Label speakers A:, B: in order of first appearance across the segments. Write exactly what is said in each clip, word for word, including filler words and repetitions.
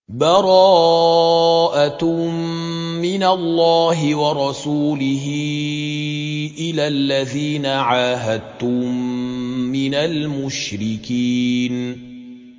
A: بَرَاءَةٌ مِّنَ اللَّهِ وَرَسُولِهِ إِلَى الَّذِينَ عَاهَدتُّم مِّنَ الْمُشْرِكِينَ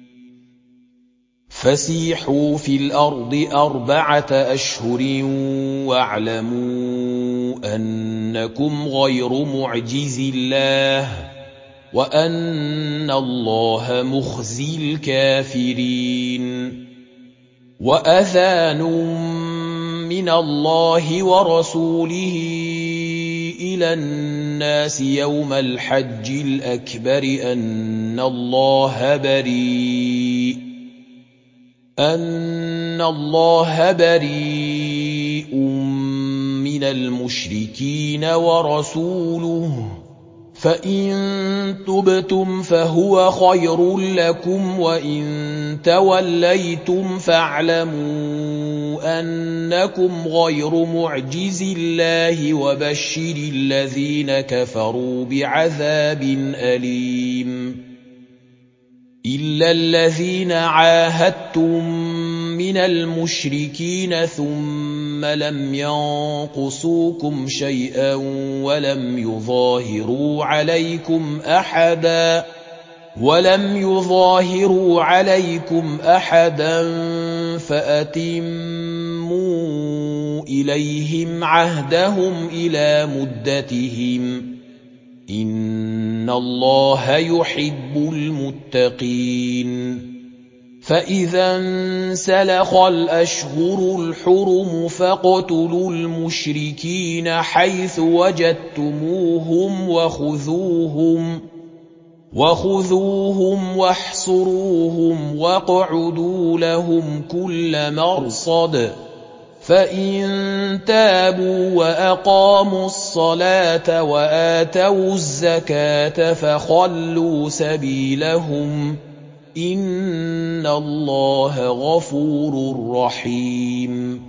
A: فَسِيحُوا فِي الْأَرْضِ أَرْبَعَةَ أَشْهُرٍ وَاعْلَمُوا أَنَّكُمْ غَيْرُ مُعْجِزِي اللَّهِ وَأَنَّ اللَّهَ مُخْزِي الْكَافِرِينَ وَأَذَانٌ مِّنَ اللَّهِ وَرَسُولِهِ إِلَى النَّاسِ يَوْمَ الْحَجِّ الْأَكْبَرِ أَنَّ اللَّهَ بَرِيءٌ أَنَّ اللَّهَ بَرِيءٌ مِّنَ الْمُشْرِكِينَ وَرَسُولُهُ فَإِن تُبْتُمْ فَهُوَ خَيْرٌ لَّكُمْ وَإِن تَوَلَّيْتُمْ فَاعْلَمُوا أَنَّكُمْ غَيْرُ مُعْجِزِي اللَّهِ وَبَشِّرِ الَّذِينَ كَفَرُوا بِعَذَابٍ أَلِيمٍ إِلَّا الَّذِينَ عَاهَدتُّم مِّنَ الْمُشْرِكِينَ ثُمَّ لَمْ يَنقُصُوكُمْ شَيْئًا وَلَمْ يُظَاهِرُوا عَلَيْكُمْ أَحَدًا وَلَمْ يُظَاهِرُوا عَلَيْكُمْ أَحَدًا فَأَتِمُّوا إِلَيْهِمْ عَهْدَهُمْ إِلَىٰ مُدَّتِهِمْ ۚ إِنَّ اللَّهَ يُحِبُّ الْمُتَّقِينَ فَإِذَا انسَلَخَ الْأَشْهُرُ الْحُرُمُ فَاقْتُلُوا الْمُشْرِكِينَ حَيْثُ وَجَدتُّمُوهُمْ وَخُذُوهُمْ وَخُذُوهُمْ وَاحْصُرُوهُمْ وَاقْعُدُوا لَهُمْ كُلَّ مَرْصَدٍ فَإِن تَابُوا وَأَقَامُوا الصَّلَاةَ وَآتَوُا الزَّكَاةَ فَخَلُّوا سَبِيلَهُمْ ۚ إِنَّ اللَّهَ غَفُورٌ رَّحِيمٌ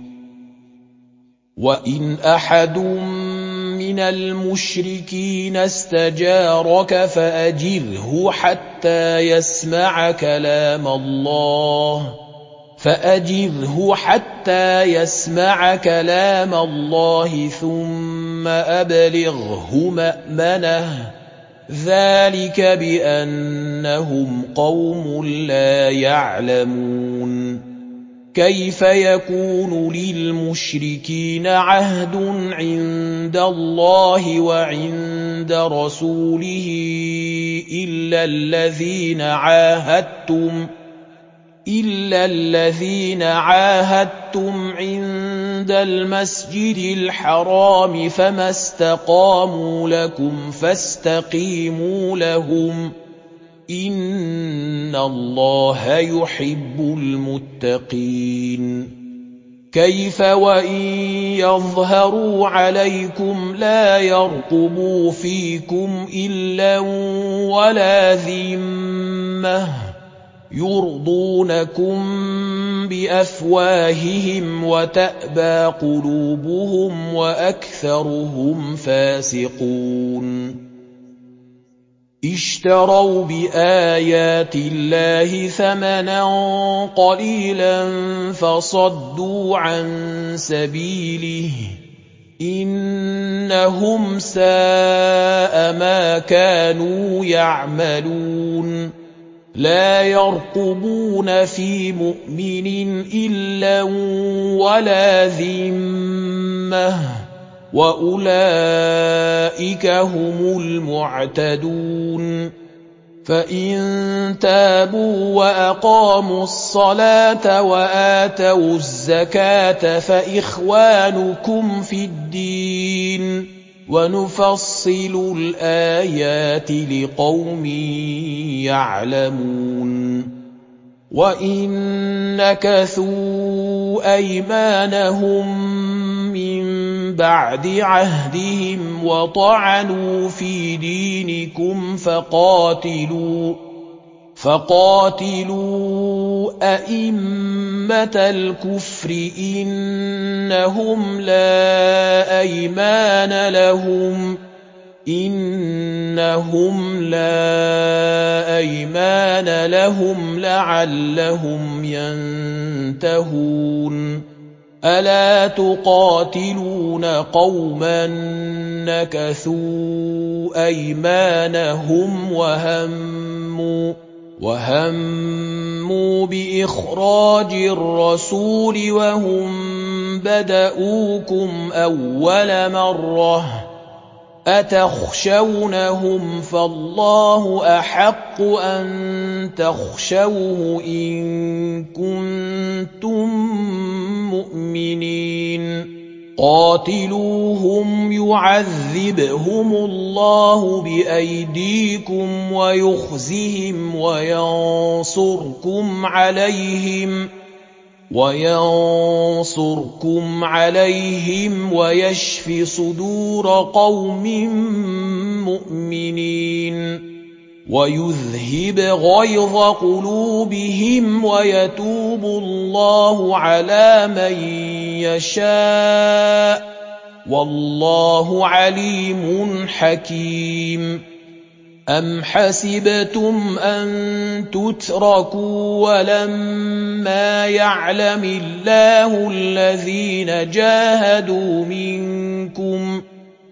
A: وَإِنْ أَحَدٌ مِّنَ الْمُشْرِكِينَ اسْتَجَارَكَ فَأَجِرْهُ حَتَّىٰ يَسْمَعَ كَلَامَ اللَّهِ فَأَجِرْهُ حَتَّىٰ يَسْمَعَ كَلَامَ اللَّهِ ثُمَّ أَبْلِغْهُ مَأْمَنَهُ ۚ ذَٰلِكَ بِأَنَّهُمْ قَوْمٌ لَّا يَعْلَمُونَ كَيْفَ يَكُونُ لِلْمُشْرِكِينَ عَهْدٌ عِندَ اللَّهِ وَعِندَ رَسُولِهِ إِلَّا الَّذِينَ عَاهَدتُّمْ إِلَّا الَّذِينَ عَاهَدتُّمْ عِندَ الْمَسْجِدِ الْحَرَامِ فَمَا اسْتَقَامُوا لَكُمْ فَاسْتَقِيمُوا لَهُمْ ۚ إِنَّ اللَّهَ يُحِبُّ الْمُتَّقِينَ كَيْفَ وَإِن يَظْهَرُوا عَلَيْكُمْ لَا يَرْقُبُوا فِيكُمْ إِلًّا وَلَا ذِمَّةً يُرْضُونَكُم بِأَفْوَاهِهِمْ وَتَأْبَىٰ قُلُوبُهُمْ وَأَكْثَرُهُمْ فَاسِقُونَ اشْتَرَوْا بِآيَاتِ اللَّهِ ثَمَنًا قَلِيلًا فَصَدُّوا عَن سَبِيلِهِ ۚ إِنَّهُمْ سَاءَ مَا كَانُوا يَعْمَلُونَ لَا يَرْقُبُونَ فِي مُؤْمِنٍ إِلًّا وَلَا ذِمَّةً ۚ وَأُولَٰئِكَ هُمُ الْمُعْتَدُونَ فَإِن تَابُوا وَأَقَامُوا الصَّلَاةَ وَآتَوُا الزَّكَاةَ فَإِخْوَانُكُمْ فِي الدِّينِ ۗ وَنُفَصِّلُ الْآيَاتِ لِقَوْمٍ يَعْلَمُونَ وَإِن نَّكَثُوا أَيْمَانَهُم مِّن بَعْدِ عَهْدِهِمْ وَطَعَنُوا فِي دِينِكُمْ فَقَاتِلُوا فَقَاتِلُوا أَئِمَّةَ الْكُفْرِ إِنَّهُمْ لَا أَيْمَانَ لَهُمْ إنهم لا أيمان لهم لعلهم ينتهون ألا تقاتلون قوما نكثوا أيمانهم وهموا وهموا بإخراج الرسول وهم بدؤوكم أول مرة أتخشونهم فالله أحق أن تخشوه إن كنتم مؤمنين قاتلوهم يعذبهم الله بأيديكم ويخزهم وينصركم عليهم وينصركم عليهم ويشف صدور قوم مؤمنين ويذهب غيظ قلوبهم ويتوب الله على من يشاء والله عليم حكيم أم حسبتم أن تتركوا ولما يعلم الله الذين جاهدوا منكم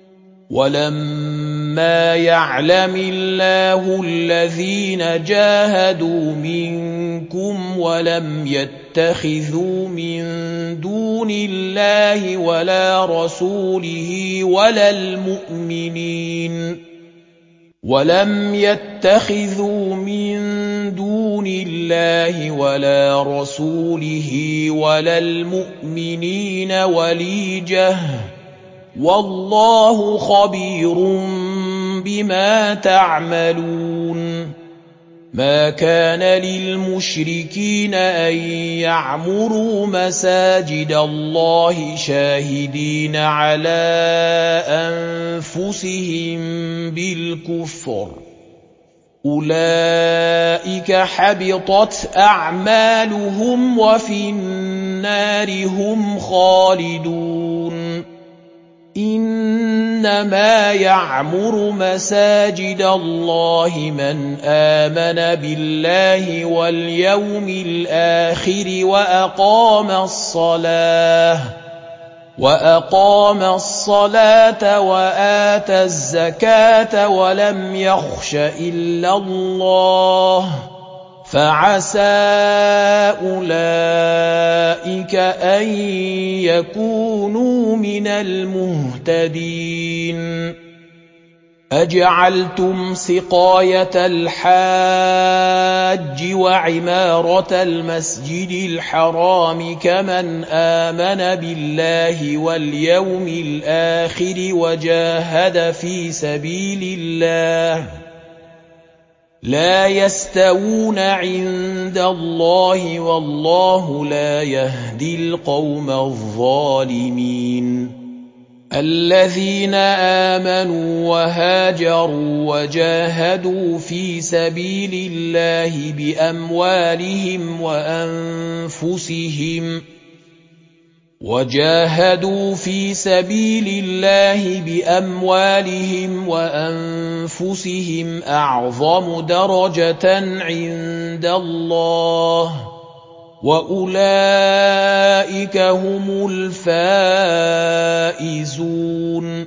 A: ولما يعلم الله الذين جاهدوا منكم ولم يتخذوا من دون الله ولا رسوله ولا المؤمنين ولم يتخذوا من دون الله ولا رسوله ولا المؤمنين وليجة والله خبير بما تعملون ما كان للمشركين أن يعمروا مساجد الله شاهدين على أنفسهم بالكفر أولئك حبطت أعمالهم وفي النار هم خالدون إنما يعمر مساجد الله من آمن بالله واليوم الآخر وأقام الصلاة وأقام الصلاة وآتى الزكاة ولم يخش إلا الله فعسى أولئك أن يكونوا من المهتدين أجعلتم سقاية الحاج وعمارة المسجد الحرام كمن آمن بالله واليوم الآخر وجاهد في سبيل الله لا يستوون عند الله والله لا يهدي القوم الظالمين الذين آمنوا وهاجروا وجاهدوا في سبيل الله بأموالهم وأنفسهم وجاهدوا في سبيل الله بأموالهم وأنفسهم أعظم درجة عند الله وأولئك هم الفائزون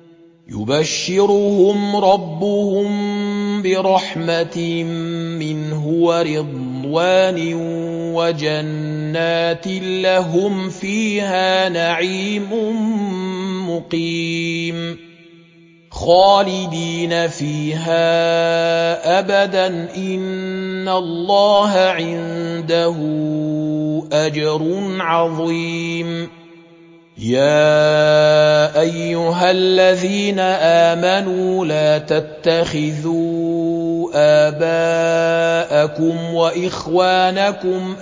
A: يبشرهم ربهم برحمة منه ورضوان وجنات لهم فيها نعيم مقيم خالدين فيها أبدا إن الله عنده أجر عظيم يا أيها الذين آمنوا لا تتخذوا آباءكم وإخوانكم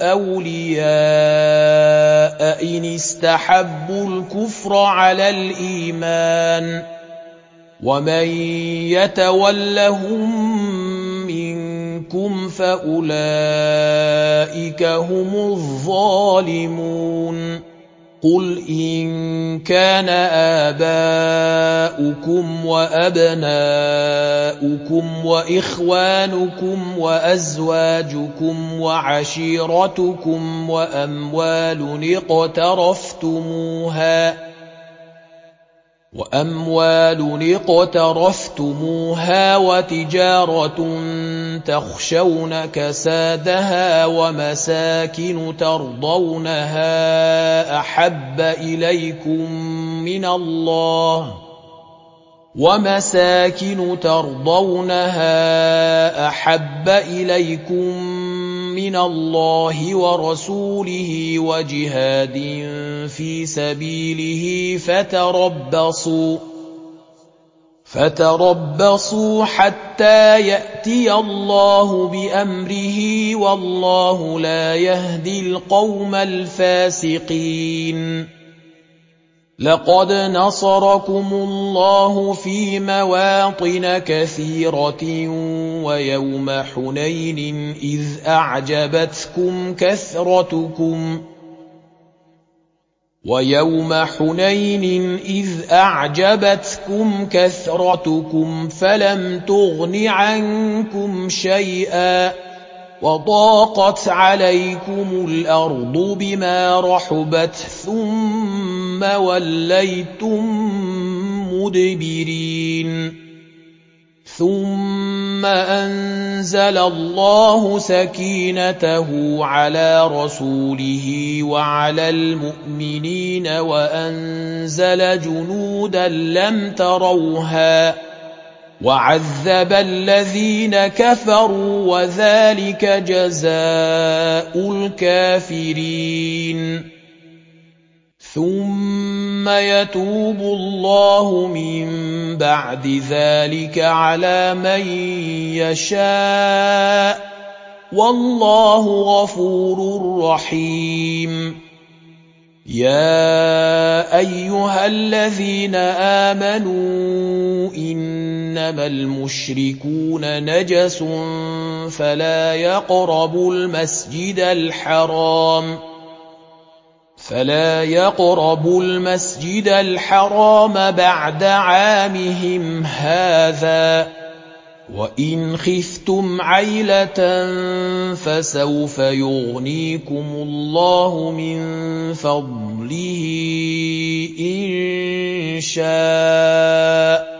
A: أولياء إن استحبوا الكفر على الإيمان ومن يتولهم منكم فأولئك هم الظالمون قل إن كان آباؤكم وأبناؤكم وإخوانكم وأزواجكم وعشيرتكم وأموال اقترفتموها وأموال اقترفتموها وتجارة تخشون كسادها ومساكن ترضونها أحب إليكم من الله ومساكن ترضونها أحب إليكم من الله ورسوله وجهاد في سبيله فتربصوا فتربصوا حتى يأتي الله بأمره والله لا يهدي القوم الفاسقين. لقد نصركم الله في مواطن كثيرة ويوم حنين إذ أعجبتكم كثرتكم ويوم حنين إذ أعجبتكم كثرتكم فلم تغن عنكم شيئا وضاقت عليكم الأرض بما رحبت ثم وليتم مدبرين ثم أنزل الله سكينته على رسوله وعلى المؤمنين وأنزل جنودا لم تروها وعذب الذين كفروا وذلك جزاء الكافرين. ثم يتوب الله من بعد ذلك على من يشاء والله غفور رحيم. يا أيها الذين آمنوا إنما المشركون نجس فلا يقربوا المسجد الحرام فلا يقربوا المسجد الحرام بعد عامهم هذا وإن خفتم عيلة فسوف يغنيكم الله من فضله إن شاء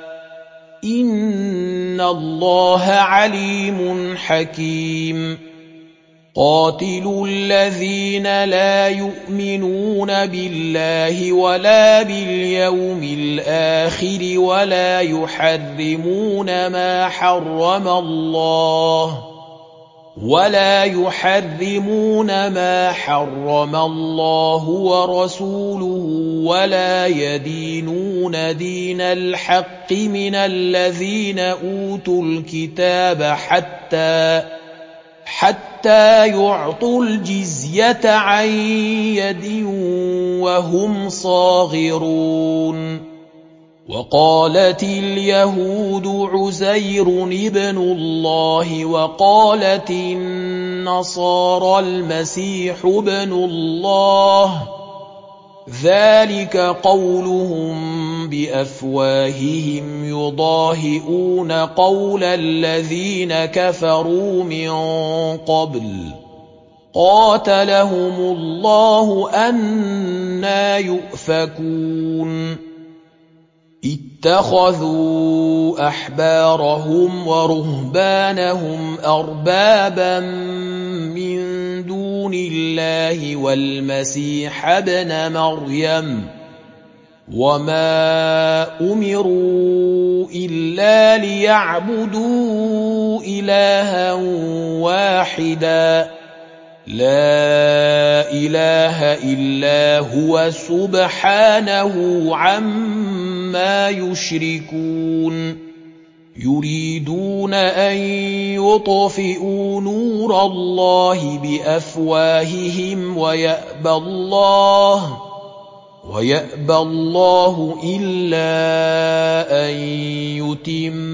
A: إن الله عليم حكيم. قاتلوا الذين لا يؤمنون بالله ولا باليوم الآخر ولا يحرمون ما حرم الله ولا يحرمون ما حرم الله ورسوله ولا يدينون دين الحق من الذين أوتوا الكتاب حتى حتى يعطوا الجزية عن يد وهم صاغرون. وقالت اليهود عزير ابن الله وقالت النصارى المسيح ابن الله ذلك قولهم بأفواههم يضاهئون قول الذين كفروا من قبل قاتلهم الله أنى يؤفكون. اتخذوا أحبارهم ورهبانهم أربابا من دون الله والمسيح ابن مريم وما أمروا إلا ليعبدوا إلها واحدا لا إله إلا هو سبحانه عما يشركون. يريدون أن يطفئوا نور الله بأفواههم ويأبى الله ويأبى الله إلا أن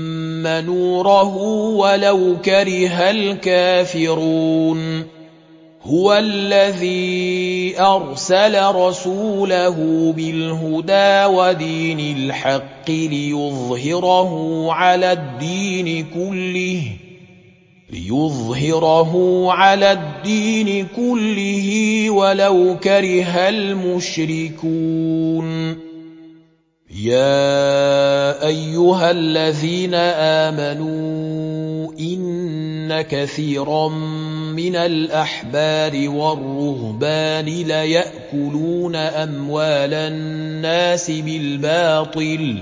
A: يتم نوره ولو كره الكافرون. هو الذي أرسل رسوله بالهدى ودين الحق ليظهره على الدين كله ليظهره على الدين كله ولو كره المشركون يا أيها الذين آمنوا إن كثيرا من الأحبار والرهبان ليأكلون أموال الناس بالباطل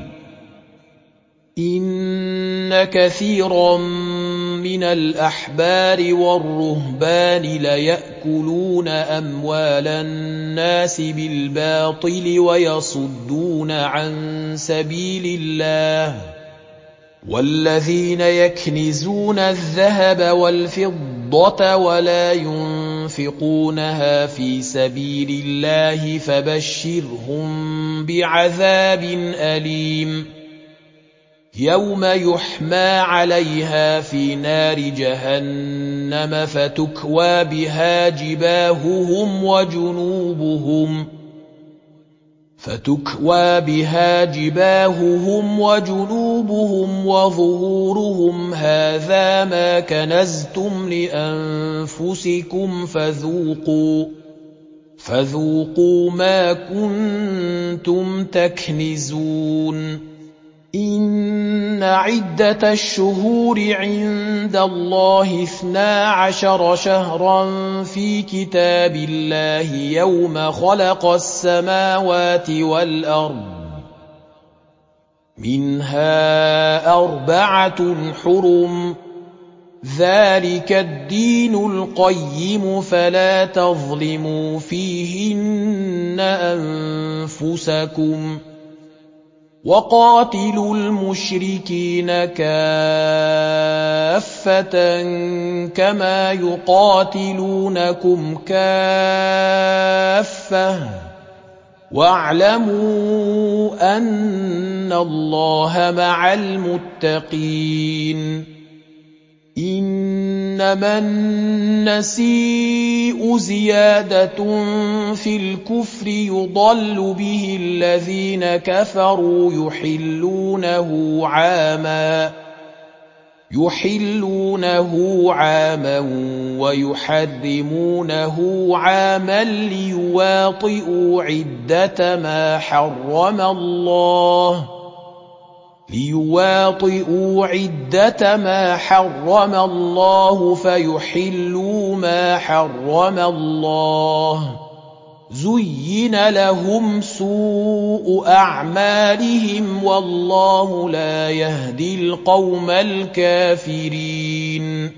A: إن كثيرا من الأحبار والرهبان ليأكلون أموال الناس بالباطل ويصدون عن سبيل الله والذين يكنزون الذهب والفضة ولا ينفقونها في سبيل الله فبشرهم بعذاب أليم يوم يحمى عليها في نار جهنم فتكوى بها جباههم وجنوبهم فتكوى بها جباههم وجنوبهم وظهورهم هذا ما كنزتم لأنفسكم فذوقوا فذوقوا ما كنتم تكنزون إن عدة الشهور عند الله اثنا عشر شهرا في كتاب الله يوم خلق السماوات والأرض منها أربعة حرم ذلك الدين القيم فلا تظلموا فيهن أنفسكم وقاتلوا المشركين كافة كما يقاتلونكم كافة واعلموا أن الله مع المتقين إنما النسيء زيادة في الكفر يضل به الذين كفروا يحلونه عاما يحلونه عاما ويحرمونه عاما ليواطئوا عدة ما حرم الله ليواطئوا عدة ما حرم الله فيحلوا ما حرم الله زين لهم سوء أعمالهم والله لا يهدي القوم الكافرين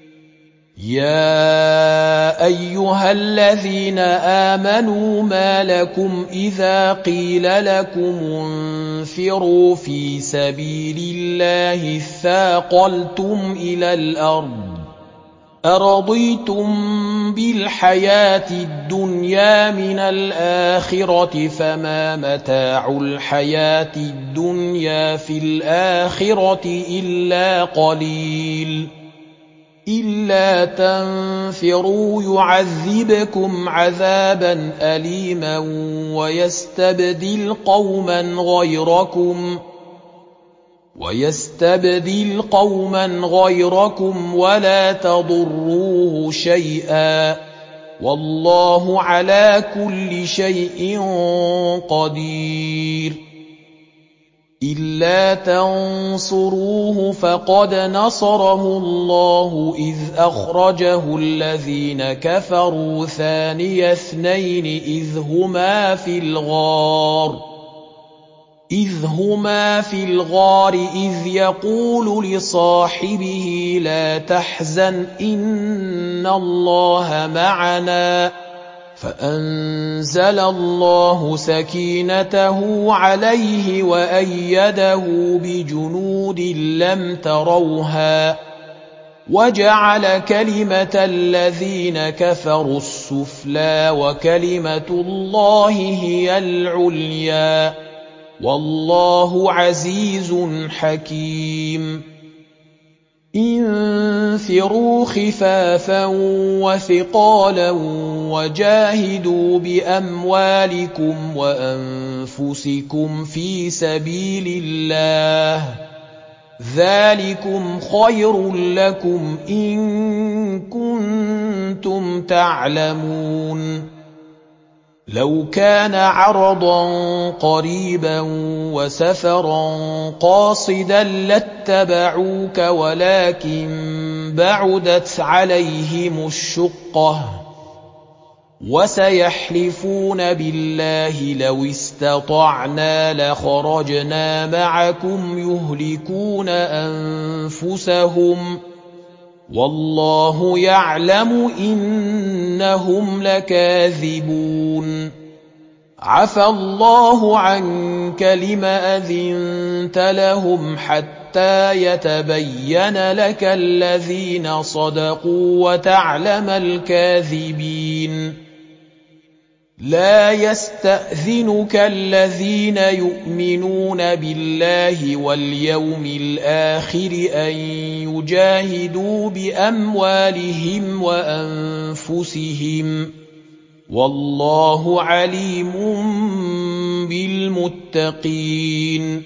A: يا أيها الذين آمنوا ما لكم إذا قيل لكم انفروا في سبيل الله اثاقلتم إلى الأرض أرضيتم بالحياة الدنيا من الآخرة فما متاع الحياة الدنيا في الآخرة إلا قليل إلا تنفروا يعذبكم عذابا أليما ويستبدل قوما غيركم ويستبدل قوما غيركم ولا تضروه شيئا والله على كل شيء قدير إلا تنصروه فقد نصره الله إذ أخرجه الذين كفروا ثاني اثنين إذ هما في الغار إذ هما في الغار إذ يقول لصاحبه لا تحزن إن الله معنا فأنزل الله سكينته عليه وأيده بجنود لم تروها وجعل كلمة الذين كفروا السفلى وكلمة الله هي العليا والله عزيز حكيم انفروا خفافا وثقالا وجاهدوا بأموالكم وأنفسكم في سبيل الله ذلكم خير لكم إن كنتم تعلمون لو كان عرضا قريبا وسفرا قاصدا لاتبعوك ولكن بعدت عليهم الشقة وسيحلفون بالله لو استطعنا لخرجنا معكم يهلكون أنفسهم والله يعلم إنهم لكاذبون عفى الله عنك لم أذنت لهم حتى يتبين لك الذين صدقوا وتعلم الكاذبين لا يستأذنك الذين يؤمنون بالله واليوم الآخر أن يجاهدوا بأموالهم وأنفسهم والله عليم بالمتقين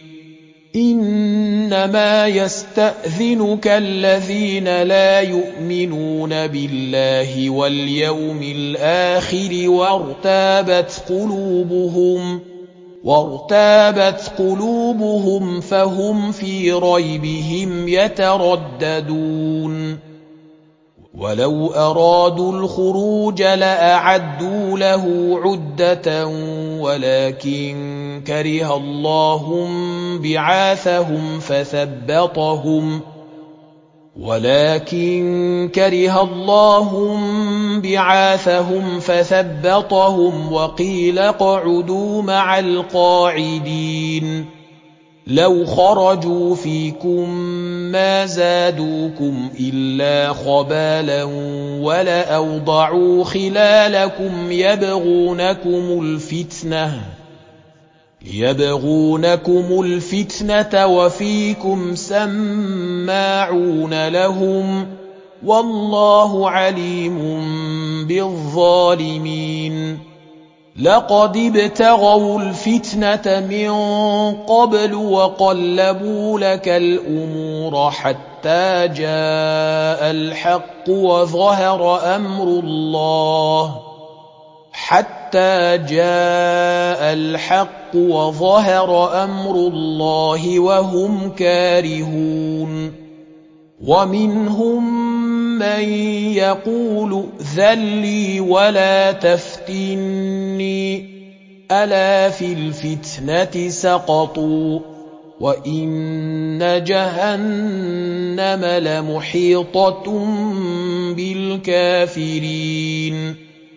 A: إنما يستأذنك الذين لا يؤمنون بالله واليوم الآخر وارتابت قلوبهم وارتابت قلوبهم فهم في ريبهم يترددون ولو أرادوا الخروج لأعدوا له عدة ولكن كره الله بعاثهم فثبطهم ولكن كره الله بعاثهم فثبطهم وقيل اقعدوا مع القاعدين لو خرجوا فيكم ما زادوكم إلا خبالا ولأوضعوا خلالكم يبغونكم الفتنة يبغونكم الفتنة وفيكم سماعون لهم والله عليم بالظالمين لقد ابتغوا الفتنة من قبل وقلبوا لك الأمور حتى جاء الحق وظهر أمر الله حتى جاء الحق وظهر أمر الله وهم كارهون ومنهم من يقول ائذن لي ولا تفتني ألا في الفتنة سقطوا وإن جهنم لمحيطة بالكافرين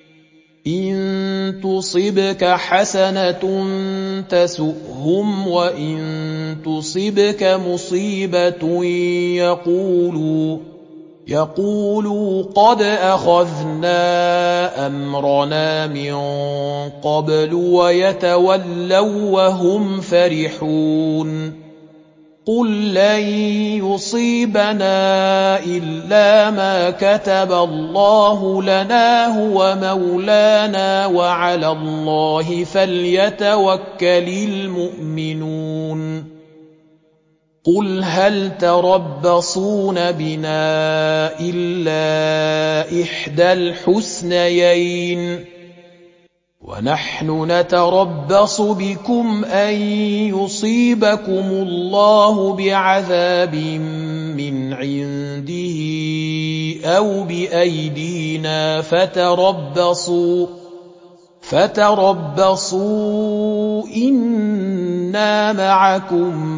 A: إن تصبك حسنة تسؤهم وإن تصبك مصيبة يقولوا يقولوا قد أخذنا أمرنا من قبل ويتولوا وهم فرحون قل لن يصيبنا إلا ما كتب الله لنا هو مولانا وعلى الله فليتوكل المؤمنون قل هل تربصون بنا إلا إحدى الحسنيين ونحن نتربص بكم أن يصيبكم الله بعذاب من عنده أو بأيدينا فتربصوا فتربصوا إنا معكم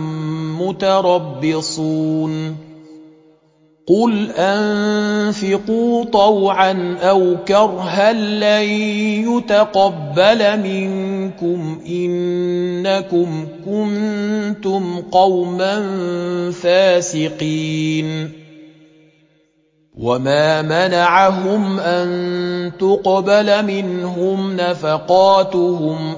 A: متربصون قل أنفقوا طوعا أو كرها لن يتقبل منكم إنكم كنتم قوما فاسقين وما منعهم أن تقبل منهم نفقاتهم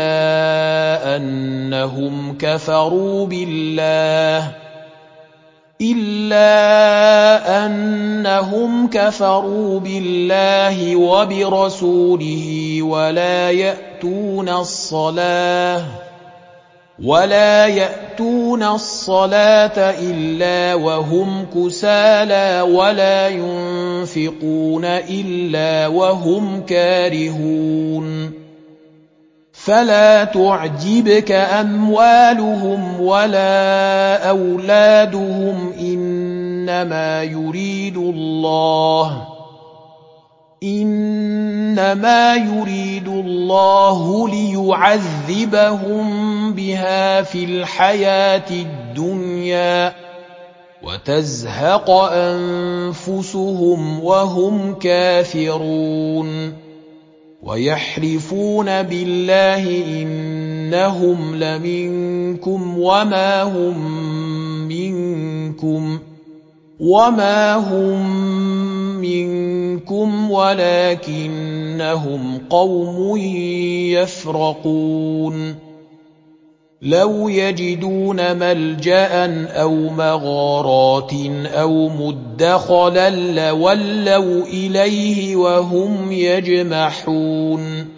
A: إلا أنهم كفروا بالله إلا أنهم كفروا بالله وبرسوله ولا يأتون الصلاة ولا يأتون الصلاة إلا وهم كسالى ولا ينفقون إلا وهم كارهون فلا تعجبك أموالهم ولا أولادهم إنما يريد الله إنما يريد الله ليعذبهم بها في الحياة الدنيا وتزهق أنفسهم وهم كافرون ويحلفون بالله إنهم لمنكم وما هم منكم وما هم منكم ولكنهم قوم يفرقون لو يجدون ملجأ أو مغارات أو مدخلا لولوا إليه وهم يجمحون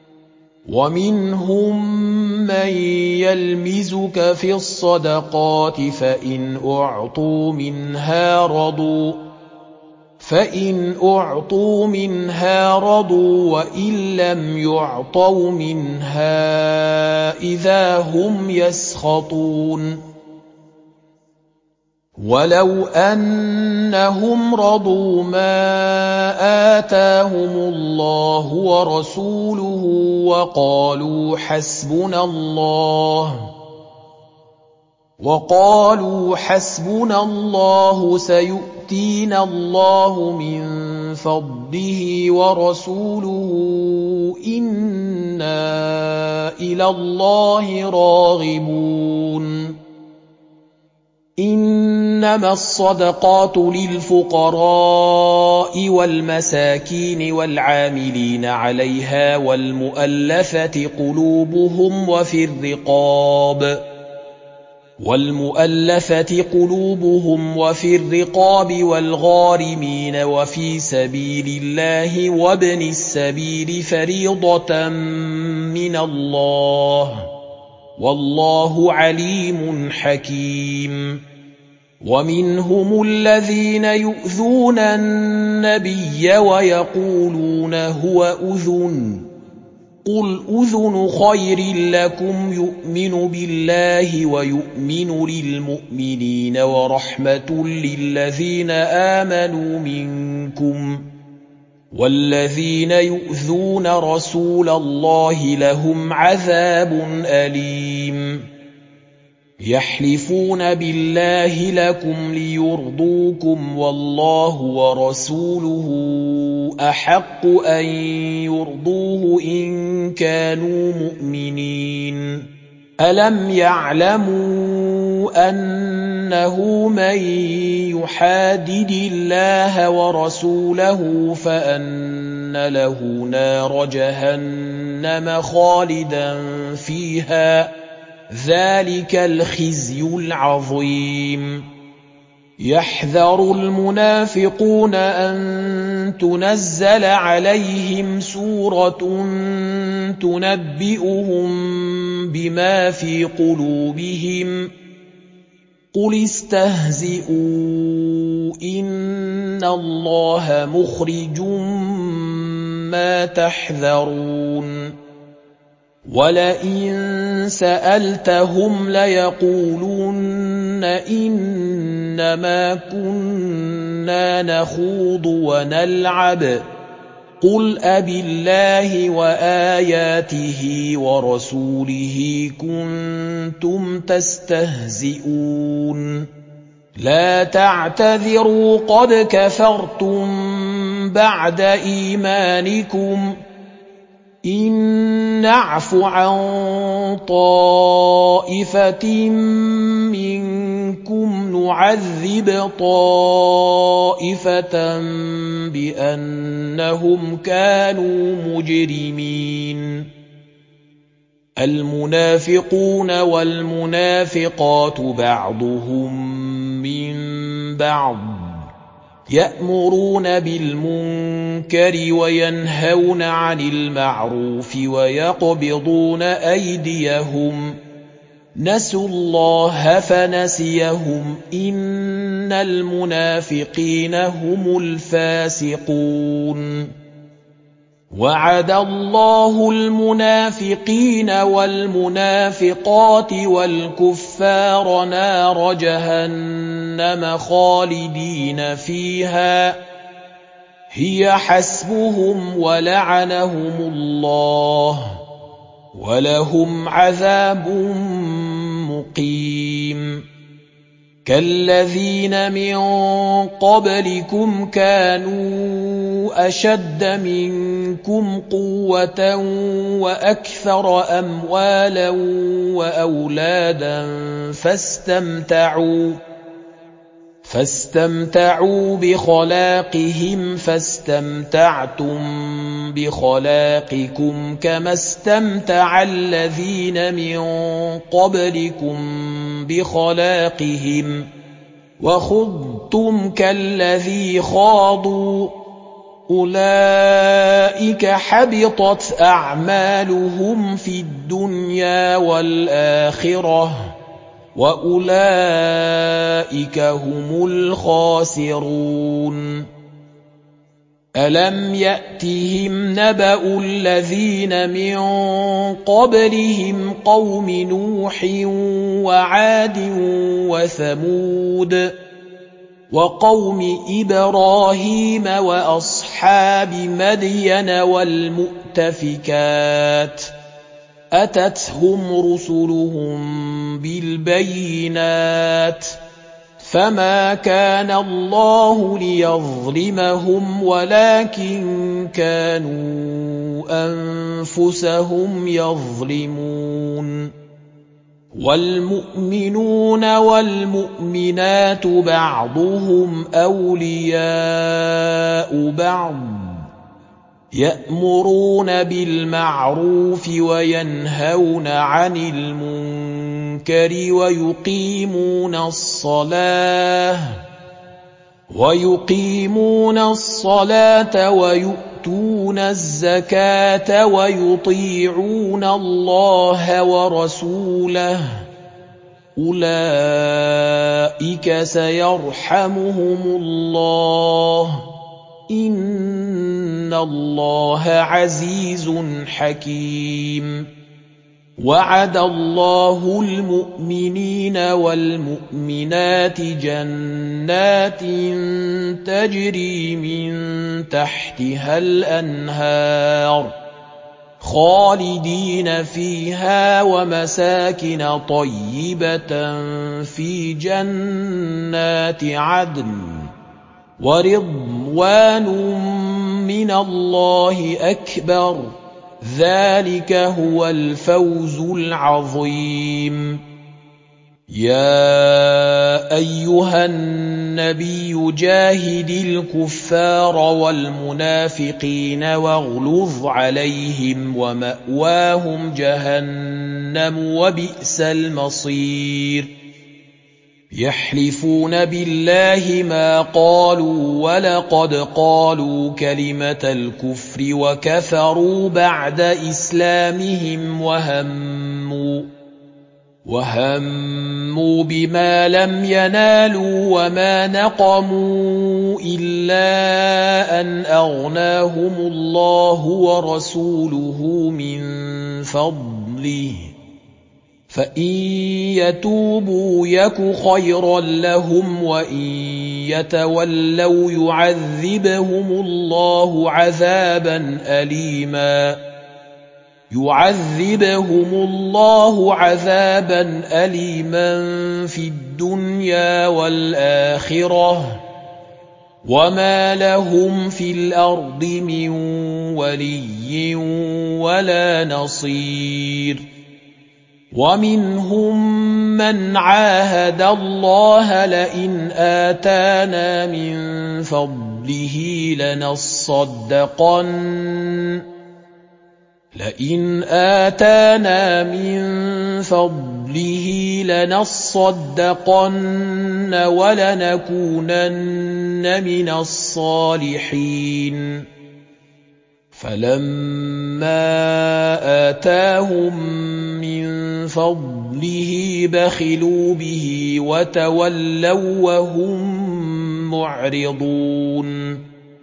A: ومنهم من يلمزك في الصدقات فإن أعطوا منها رضوا فإن أعطوا منها رضوا وإن لم يعطوا منها إذا هم يسخطون ولو أنهم رضوا ما آتاهم الله ورسوله وقالوا حسبنا الله وقالوا حسبنا الله سيؤتينا الله من فضله ورسوله إنا إلى الله راغبون إنما الصدقات للفقراء والمساكين والعاملين عليها والمؤلفة قلوبهم وفي الرقاب والمؤلفة قلوبهم وفي الرقاب والغارمين وفي سبيل الله وابن السبيل فريضة من الله والله عليم حكيم ومنهم الذين يؤذون النبي ويقولون هو أذن قل أذن خير لكم يؤمن بالله ويؤمن للمؤمنين ورحمة للذين آمنوا منكم والذين يؤذون رسول الله لهم عذاب أليم يحلفون بالله لكم ليرضوكم والله ورسوله أحق أن يرضوه إن كانوا مؤمنين ألم يعلموا أنه من يحادد الله ورسوله فأن له نار جهنم خالدا فيها ذلك الخزي العظيم يحذر المنافقون أن تنزل عليهم سورة تنبئهم بما في قلوبهم قل استهزئوا إن الله مخرج ما تحذرون ولئن سألتهم ليقولن إنما كنا نخوض ونلعب قل أبالله وآياته ورسوله كنتم تستهزئون لا تعتذروا قد كفرتم بعد إيمانكم إن نعف عن طائفة منكم نعذب طائفة بأنهم كانوا مجرمين المنافقون والمنافقات بعضهم من بعض يأمرون بالمنكر وينهون عن المعروف ويقبضون أيديهم نسوا الله فنسيهم إن المنافقين هم الفاسقون وعد الله المنافقين والمنافقات والكفار نار جهنم خالدين فيها هي حسبهم ولعنهم الله ولهم عذاب مقيم كالذين من قبلكم كانوا أشد منكم قوة وأكثر أموالا وأولادا فاستمتعوا فاستمتعوا بخلاقهم فاستمتعتم بخلاقكم كما استمتع الذين من قبلكم بخلاقهم وخضتم كالذي خاضوا أولئك حبطت أعمالهم في الدنيا والآخرة وأولئك هم الخاسرون ألم يأتهم نبأ الذين من قبلهم قوم نوح وعاد وثمود وقوم إبراهيم وأصحاب مدين والمؤتفكات أتتهم رسلهم بالبينات فما كان الله ليظلمهم ولكن كانوا أنفسهم يظلمون والمؤمنون والمؤمنات بعضهم أولياء بعض يأمرون بالمعروف وينهون عن المنكر ويقيمون الصلاة ويقيمون الصلاة ويؤتون الزكاة ويطيعون الله ورسوله أولئك سيرحمهم الله إن الله عزيز حكيم وعد الله المؤمنين والمؤمنات جنات تجري من تحتها الأنهار خالدين فيها ومساكن طيبة في جنات عدن ورضوان من الله أكبر ذلك هو الفوز العظيم يا أيها النبي جاهد الكفار والمنافقين واغلظ عليهم ومأواهم جهنم وبئس المصير يحلفون بالله ما قالوا ولقد قالوا كلمة الكفر وكفروا بعد إسلامهم وهموا وهموا بما لم ينالوا وما نقموا إلا أن أغناهم الله ورسوله من فضله فإن يتوبوا يك خيرا لهم وإن يتولوا يعذبهم الله عذابا أليما يعذبهم الله عذابا أليما في الدنيا والآخرة وما لهم في الأرض من ولي ولا نصير ومنهم من عاهد الله لئن آتانا من فضله لنصدقن لئن آتانا من فضله لنصدقن ولنكونن من الصالحين فلما آتاهم من فضله بخلوا به وتولوا وهم معرضون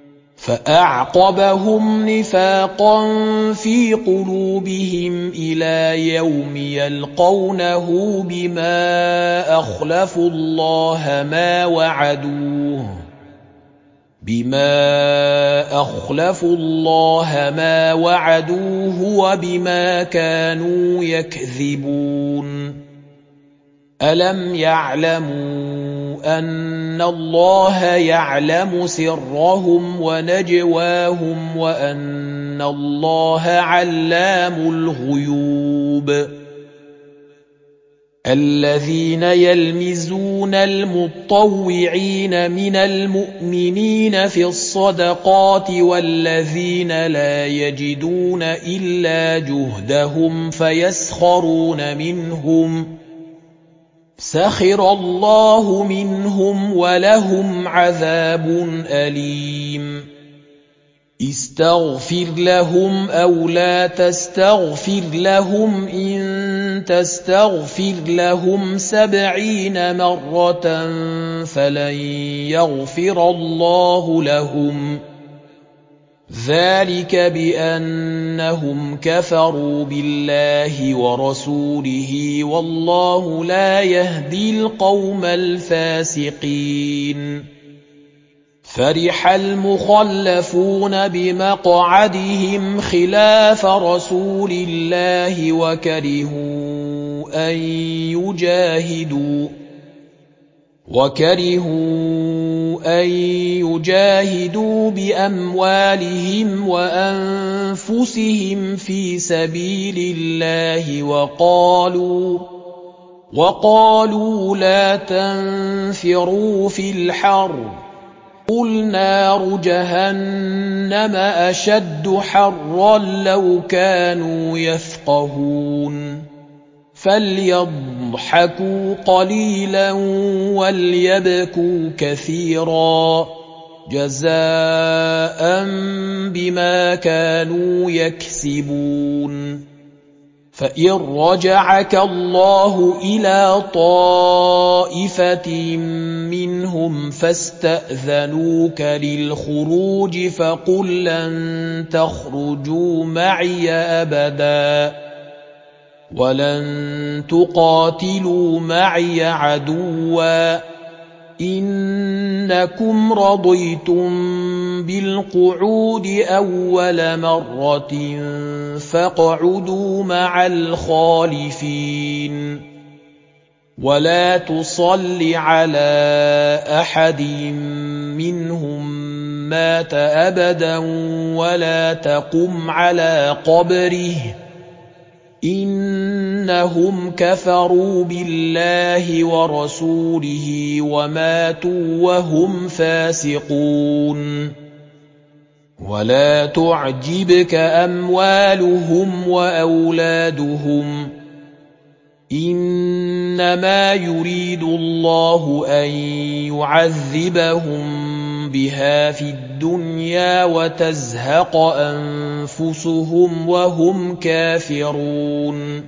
A: فأعقبهم نفاقا في قلوبهم إلى يوم يلقونه بما أخلفوا الله ما وعدوه بما أخلفوا الله ما وعدوه وبما كانوا يكذبون ألم يعلموا أن الله يعلم سرهم ونجواهم وأن الله علام الغيوب الذين يلمزون المطوعين من المؤمنين في الصدقات والذين لا يجدون إلا جهدهم فيسخرون منهم سخر الله منهم ولهم عذاب أليم استغفر لهم أو لا تستغفر لهم إن تستغفر لهم سبعين مرة فلن يغفر الله لهم ذلك بأنهم كفروا بالله ورسوله والله لا يهدي القوم الفاسقين فرح المخلفون بمقعدهم خلاف رسول الله وكرهوا أن يجاهدوا وكرهوا أن يجاهدوا بأموالهم وأنفسهم في سبيل الله وقالوا وقالوا لا تنفروا في الحر قل نار جهنم أشد حرا لو كانوا يفقهون فليضحكوا قليلا وليبكوا كثيرا جزاء بما كانوا يكسبون فإن رجعك الله إلى طائفة منهم فاستأذنوك للخروج فقل لن تخرجوا معي أبدا ولن تقاتلوا معي عدوا إنكم رضيتم بالقعود أول مرة فاقعدوا مع الخالفين ولا تصل على أحد منهم مات أبدا ولا تقم على قبره إنهم كفروا بالله ورسوله وماتوا وهم فاسقون ولا تعجبك أموالهم وأولادهم إنما يريد الله أن يعذبهم بها في الدنيا وتزهق أنفسهم وهم كافرون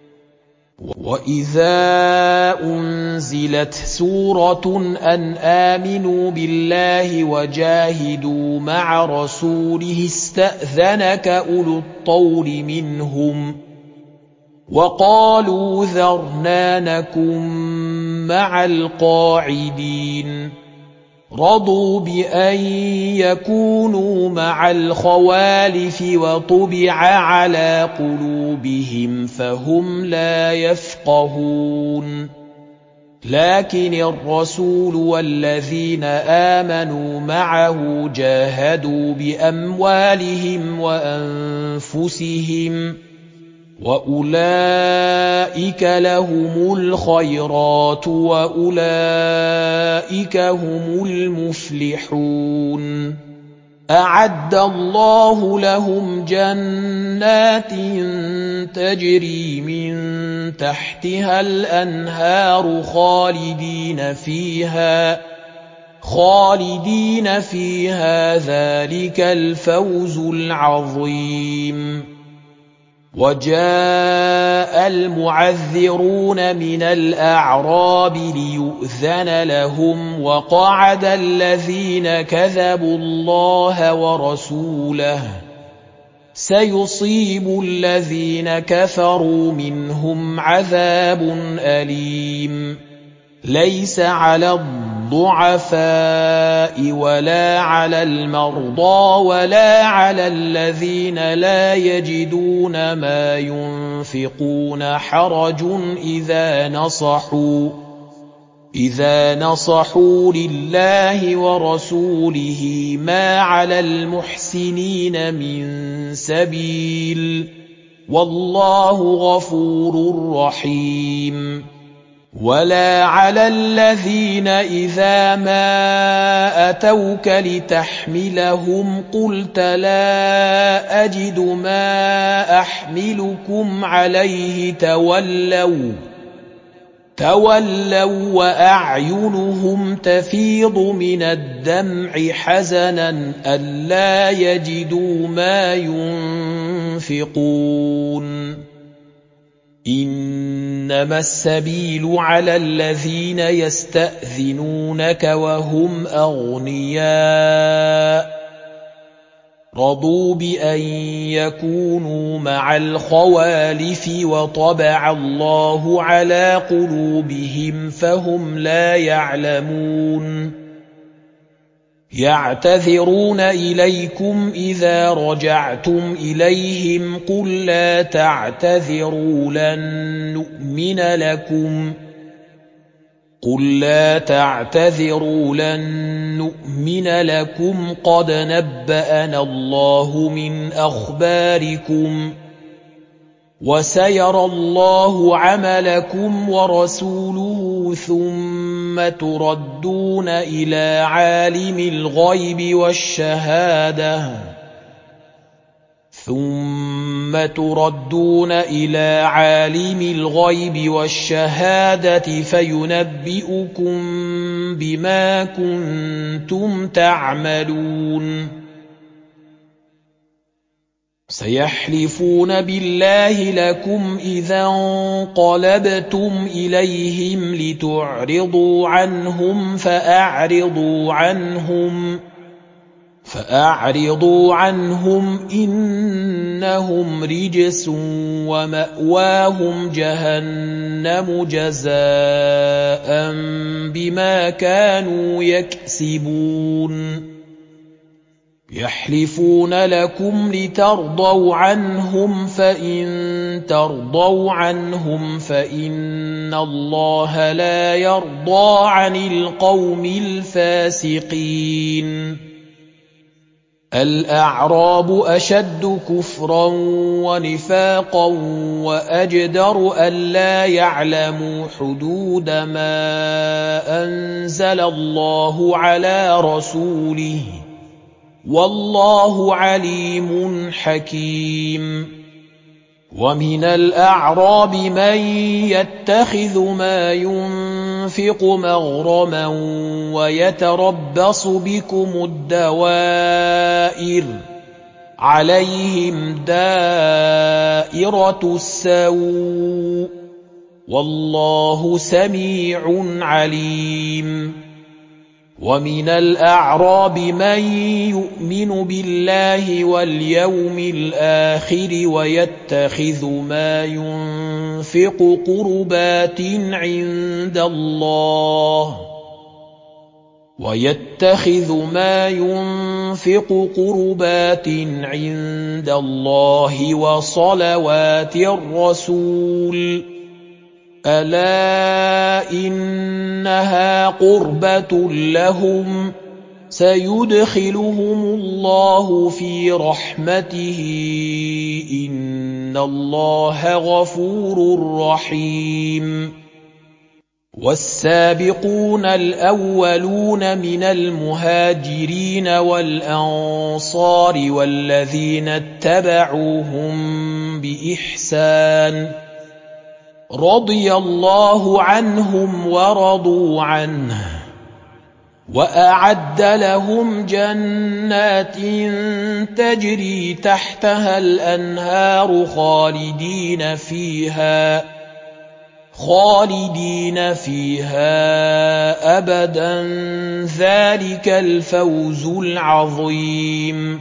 A: وإذا أنزلت سورة أن آمنوا بالله وجاهدوا مع رسوله استأذنك أولو الطول منهم وقالوا ذرنا نكن مع القاعدين رضوا بأن يكونوا مع الخوالف وطبع على قلوبهم فهم لا يفقهون لكن الرسول والذين آمنوا معه جاهدوا بأموالهم وأنفسهم وأولئك لهم الخيرات وأولئك هم المفلحون أعد الله لهم جنات تجري من تحتها الأنهار خالدين فيها خالدين فيها ذلك الفوز العظيم. وجاء المعذرون من الأعراب ليؤذن لهم وقعد الذين كذبوا الله ورسوله سيصيب الذين كفروا منهم عذاب أليم. ليس على الضعفاء ولا على المرضى ولا على الذين لا يجدون ما ينفقون حرج إذا نصحوا إذا نصحوا لله ورسوله ما على المحسنين من سبيل والله غفور رحيم. ولا على الذين إذا ما أتوك لتحملهم قلت لا أجد ما أحملكم عليه تولوا تولوا وأعينهم تفيض من الدمع حزنا ألا يجدوا ما ينفقون. إنما السبيل على الذين يستأذنونك وهم أغنياء رضوا بأن يكونوا مع الخوالف وطبع الله على قلوبهم فهم لا يعلمون. يعتذرون إليكم إذا رجعتم إليهم قل لا تعتذروا لن نؤمن لكم قل لا تعتذروا لن نؤمن لكم قد نبأنا الله من أخباركم وسيرى الله عملكم ورسوله ثم تردون إلى عالم الغيب والشهادة ثم تردون إلى عالم الغيب والشهادة فينبئكم بما كنتم تعملون. سيحلفون بالله لكم إذا انقلبتم إليهم لتعرضوا عنهم فأعرضوا عنهم فأعرضوا عنهم إنهم رجس ومأواهم جهنم جزاء بما كانوا يكسبون. يحلفون لكم لترضوا عنهم فإن ترضوا عنهم فإن الله لا يرضى عن القوم الفاسقين. الأعراب أشد كفرا ونفاقا وأجدر ألا يعلموا حدود ما أنزل الله على رسوله والله عليم حكيم. ومن الأعراب من يتخذ ما ينفق مغرما ويتربص بكم الدوائر عليهم دائرة السوء والله سميع عليم. ومن الأعراب من يؤمن بالله واليوم الآخر ويتخذ ما ينفق قربات عند الله ويتخذ ما ينفق قربات عند الله وصلوات الرسول ألا إنها قربة لهم سيدخلهم الله في رحمته إن الله غفور رحيم. والسابقون الأولون من المهاجرين والأنصار والذين اتبعوهم بإحسان رضي الله عنهم ورضوا عنه وأعد لهم جنات تجري تحتها الأنهار خالدين فيها خالدين فيها أبدا ذلك الفوز العظيم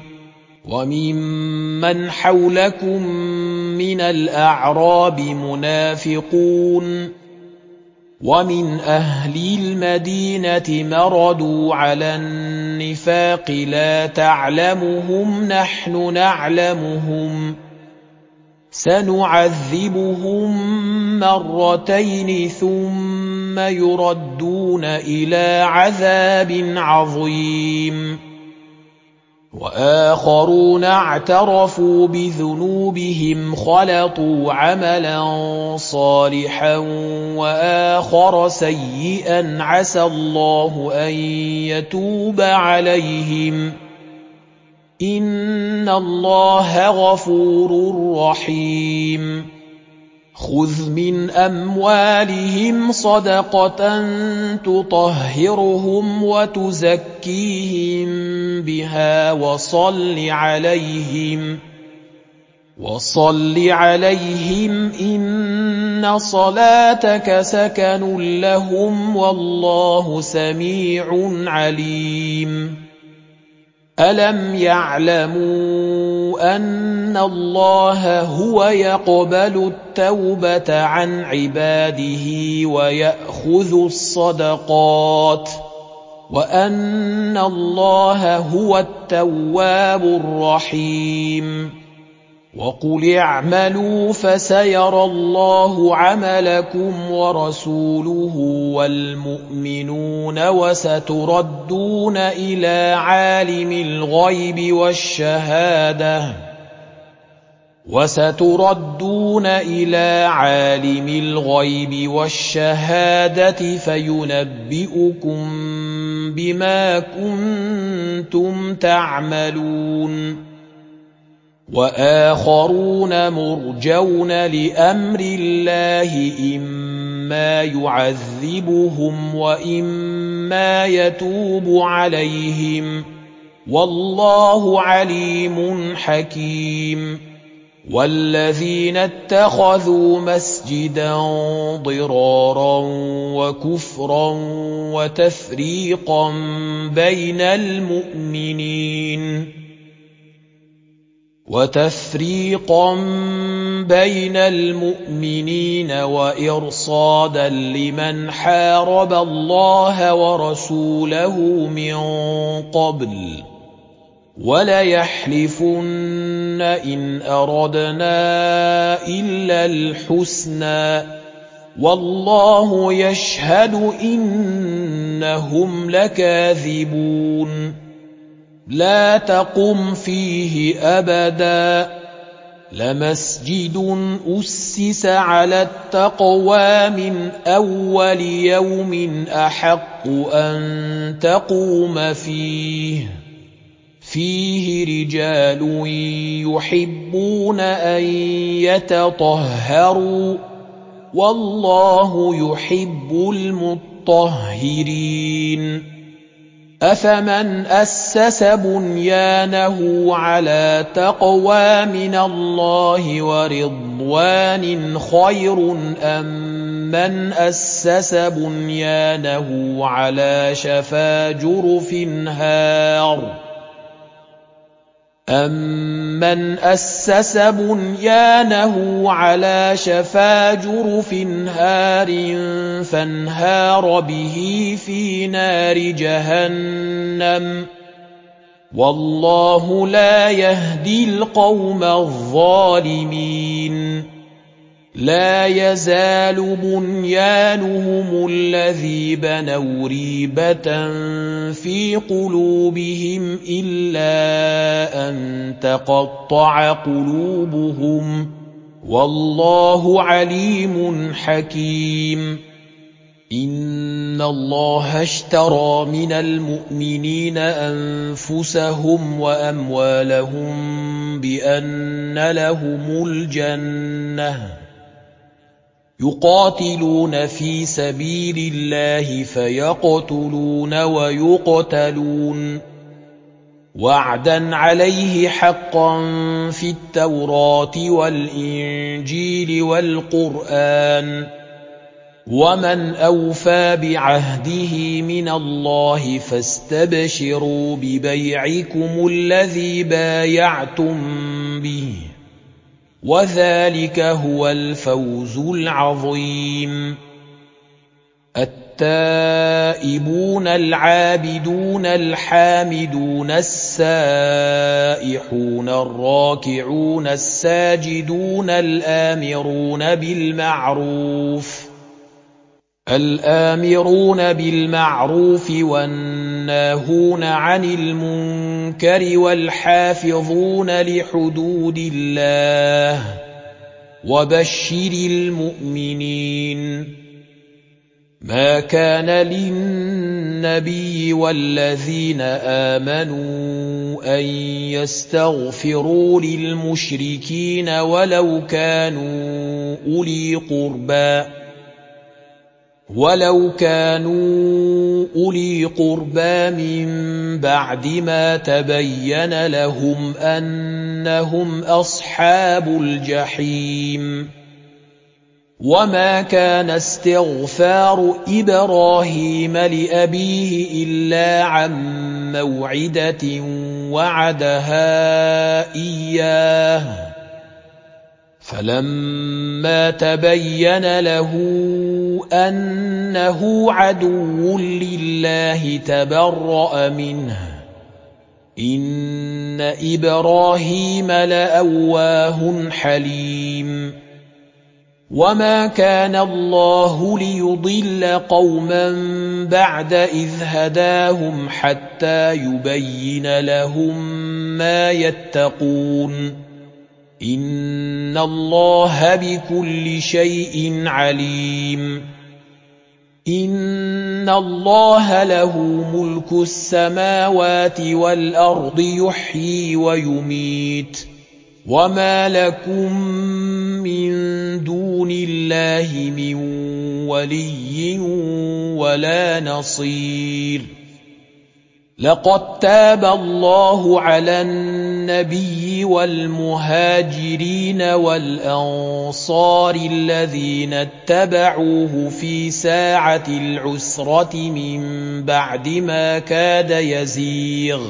A: وممن حولكم من الأعراب منافقون ومن أهل المدينة مردوا على النفاق لا تعلمهم نحن نعلمهم سنعذبهم مرتين ثم يردون إلى عذاب عظيم وآخرون اعترفوا بذنوبهم خلطوا عملا صالحا وآخر سيئا عسى الله أن يتوب عليهم إن الله غفور رحيم خذ من أموالهم صدقة تطهرهم وتزكيهم بها وصل عليهم وصل عليهم إن صلاتك سكن لهم والله سميع عليم ألم يعلموا أن الله هو يقبل التوبة عن عباده ويأخذ الصدقات وأن الله هو التواب الرحيم وقل اعملوا فسيرى الله عملكم ورسوله والمؤمنون وستردون إلى عالم الغيب والشهادة وستردون إلى عالم الغيب والشهادة فينبئكم بما كنتم تعملون وآخرون مرجون لأمر الله إما يعذبهم وإما يتوب عليهم والله عليم حكيم والذين اتخذوا مسجدا ضرارا وكفرا وتفريقا بين المؤمنين وتفريقا بين المؤمنين وإرصادا لمن حارب الله ورسوله من قبل وليحلفن إن أردنا إلا الحسنى والله يشهد إنهم لكاذبون لا تقم فيه أبدا لمسجد أسس على التقوى من أول يوم أحق أن تقوم فيه فيه رجال يحبون أن يتطهروا والله يحب المطهرين أفمن أسس بنيانه على تقوى من الله ورضوان خير أم من أسس بنيانه على شفا جرف هار أَمَّنْ أَسَّسَ بُنْيَانَهُ عَلَى شَفَا جُرُفٍ هَارٍ فَانْهَارَ بِهِ فِي نَارِ جَهَنَّمَ وَاللَّهُ لَا يَهْدِي الْقَوْمَ الظَّالِمِينَ لا يزال بنيانهم الذي بنوا ريبة في قلوبهم إلا أن تقطع قلوبهم والله عليم حكيم إن الله اشترى من المؤمنين أنفسهم وأموالهم بأن لهم الجنة يقاتلون في سبيل الله فيقتلون ويقتلون وعدا عليه حقا في التوراة والإنجيل والقرآن ومن أوفى بعهده من الله فاستبشروا ببيعكم الذي بايعتم به وذلك هو الفوز العظيم. التائبون العابدون الحامدون السائحون الراكعون الساجدون الآمرون بالمعروف الآمرون بالمعروف والناهون عن المنكر والحافظون لحدود الله وبشر المؤمنين. ما كان للنبي والذين آمنوا أن يستغفروا للمشركين ولو كانوا أولي قربى ولو كانوا أولي قربى من بعد ما تبين لهم أنهم أصحاب الجحيم. وما كان استغفار إبراهيم لأبيه إلا عن موعدة وعدها إياه فلما تبين له أنه عدو لله تبرأ منه إن إبراهيم لأواه حليم. وما كان الله ليضل قوما بعد إذ هداهم حتى يبين لهم ما يتقون إن الله بكل شيء عليم. إن الله له ملك السماوات والأرض يحيي ويميت وما لكم من دون الله من ولي ولا نصير. لقد تاب الله على النبي والمهاجرين والأنصار الذين اتبعوه في ساعة العسرة من بعد ما كاد يزيغ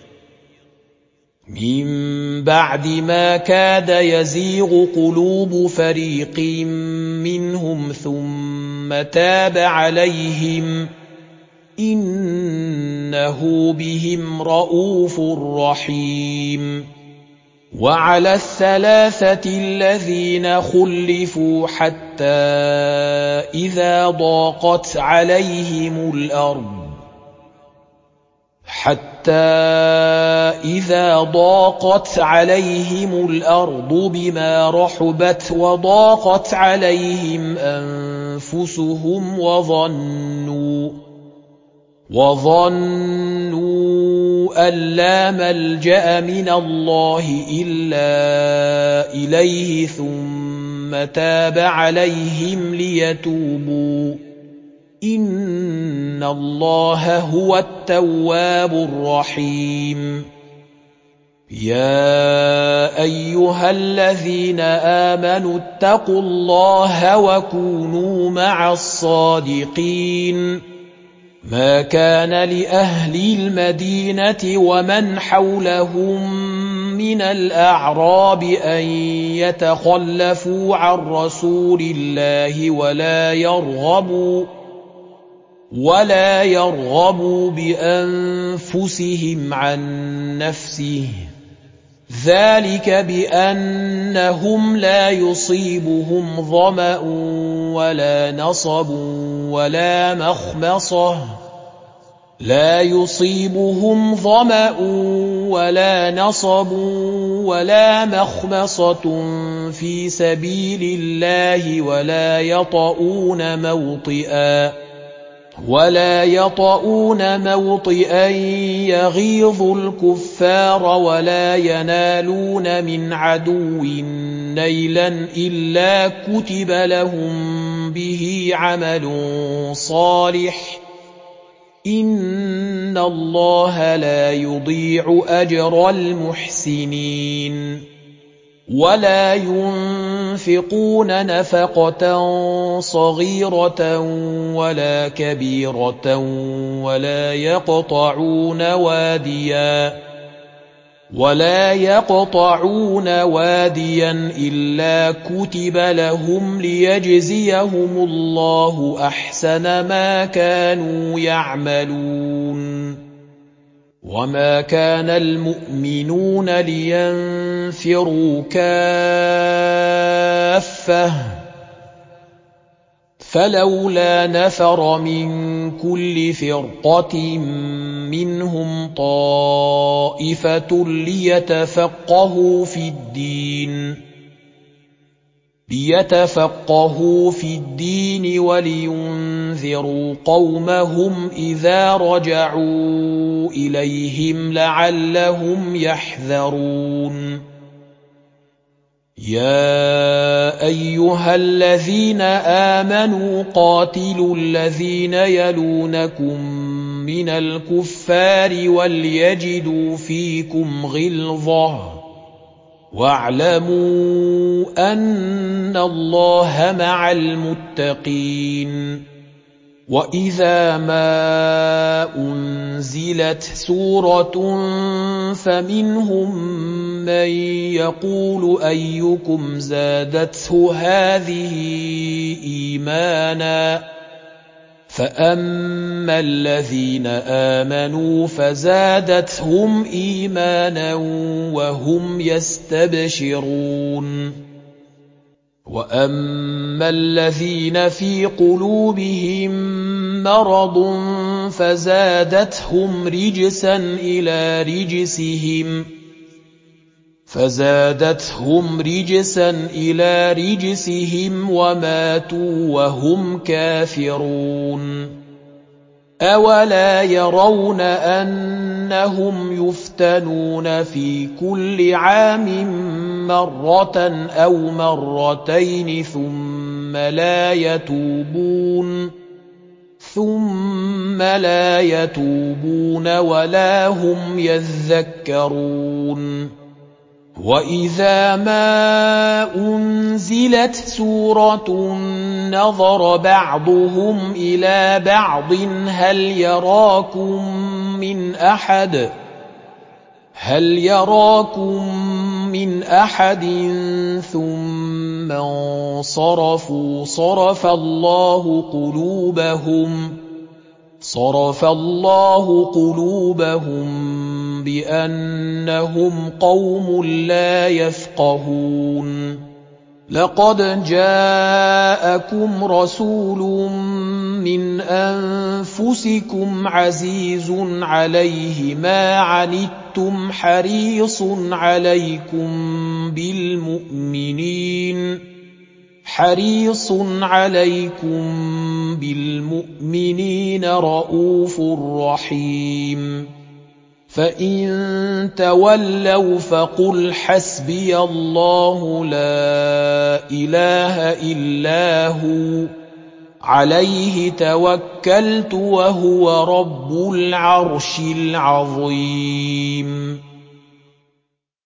A: من بعد ما كاد يزيغ قلوب فريق منهم ثم تاب عليهم إنه بهم رءوف رحيم. وعلى الثلاثة الذين خلفوا حتى إذا ضاقت عليهم الأرض حتى إذا ضاقت عليهم الأرض بما رحبت وضاقت عليهم أنفسهم وظنوا وظنوا أن لا ملجأ من الله إلا إليه ثم تاب عليهم ليتوبوا إن الله هو التواب الرحيم. يا أيها الذين آمنوا اتقوا الله وكونوا مع الصادقين. ما كان لأهل المدينة ومن حولهم من الأعراب أن يتخلفوا عن رسول الله ولا يرغبوا ولا يرغبوا بأنفسهم عن نفسه ذلك بأنهم لا يصيبهم ظمأ ولا نصب ولا مخمصة لا يصيبهم ظمأ ولا نصب ولا مخمصة في سبيل الله ولا يطؤون موطئا ولا يطؤون موطئا يغيظ الكفار ولا ينالون من عدو نيلا إلا كتب لهم به عمل صالح إن الله لا يضيع أجر المحسنين ولا ينفقون نفقة صغيرة ولا كبيرة ولا يقطعون واديا ولا يقطعون واديا إلا كتب لهم ليجزيهم الله أحسن ما كانوا يعملون وما كان المؤمنون لينفروا كافة فلولا نفر من كل فرقة منهم طائفة ليتفقهوا في الدين ليتفقهوا في الدين ولينذروا قومهم إذا رجعوا إليهم لعلهم يحذرون يا أيها الذين آمنوا قاتلوا الذين يلونكم من الكفار وليجدوا فيكم غلظة واعلموا أن الله مع المتقين وإذا ما أنزلت سورة فمنهم من يقول أيكم زادته هذه إيمانا فأما الذين آمنوا فزادتهم إيمانا وهم يستبشرون وأما الذين في قلوبهم مرض فزادتهم رجسا إلى رجسهم فزادتهم رجسا إلى رجسهم وماتوا وهم كافرون أولا يرون أنهم يفتنون في كل عام مرة أو مرتين ثم لا يتوبون ثم لا يتوبون ولا هم يذكرون وإذا ما أنزلت سورة نظر بعضهم إلى بعض هل يراكم من أحد هل يراكم من أحد ثم انصرفوا صرف الله قلوبهم صرف الله قلوبهم بأنهم قوم لا يفقهون لقد جاءكم رسول من أنفسكم عزيز عليه ما عنتم حريص عليكم بالمؤمنين حريص عليكم بالمؤمنين رؤوف رحيم فإن تولوا فقل حسبي الله لا إله إلا هو عليه توكلت وهو رب العرش العظيم